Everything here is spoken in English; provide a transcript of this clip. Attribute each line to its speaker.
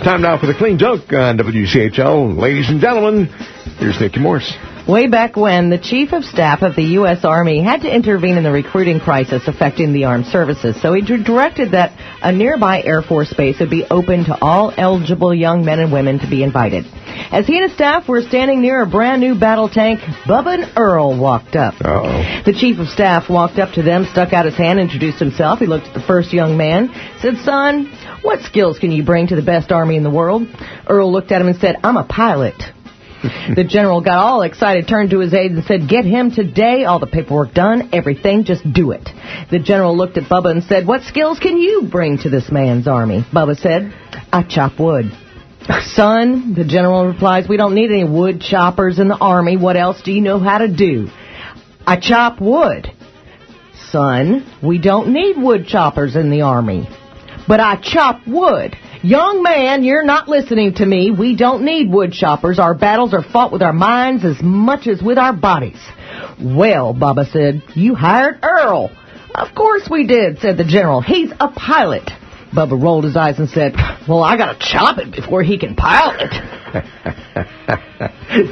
Speaker 1: Time now for the Clean Joke on WCHL. Ladies and gentlemen, here's Nikki Morse.
Speaker 2: Way back when, the Chief of Staff of the U.S. Army had to intervene in the recruiting crisis affecting the armed services, so he directed that a nearby Air Force base would be open to all eligible young men and women to be invited. As he and his staff were standing near a brand-new battle tank, Bubba and Earl walked up.
Speaker 1: Uh-oh.
Speaker 2: The Chief of Staff walked up to them, stuck out his hand, introduced himself. He looked at the first young man, said, "Son, what skills can you bring to the best army in the world?" Earl looked at him and said, "I'm a pilot." The general got all excited, turned to his aides and said, "Get him today. All the paperwork done. Everything. Just do it." The general looked at Bubba and said, "What skills can you bring to this man's army?" Bubba said, "I chop wood." "Son," the general replies, "we don't need any wood choppers in the army. What else do you know how to do?" "I chop wood." "Son, we don't need wood choppers in the army." "But I chop wood." "Young man, you're not listening to me. We don't need wood choppers. Our battles are fought with our minds as much as with our bodies." "Well," Bubba said, "you hired Earl." "Of course we did," said the general. "He's a pilot." Bubba rolled his eyes and said, "Well, I gotta chop it before he can pilot."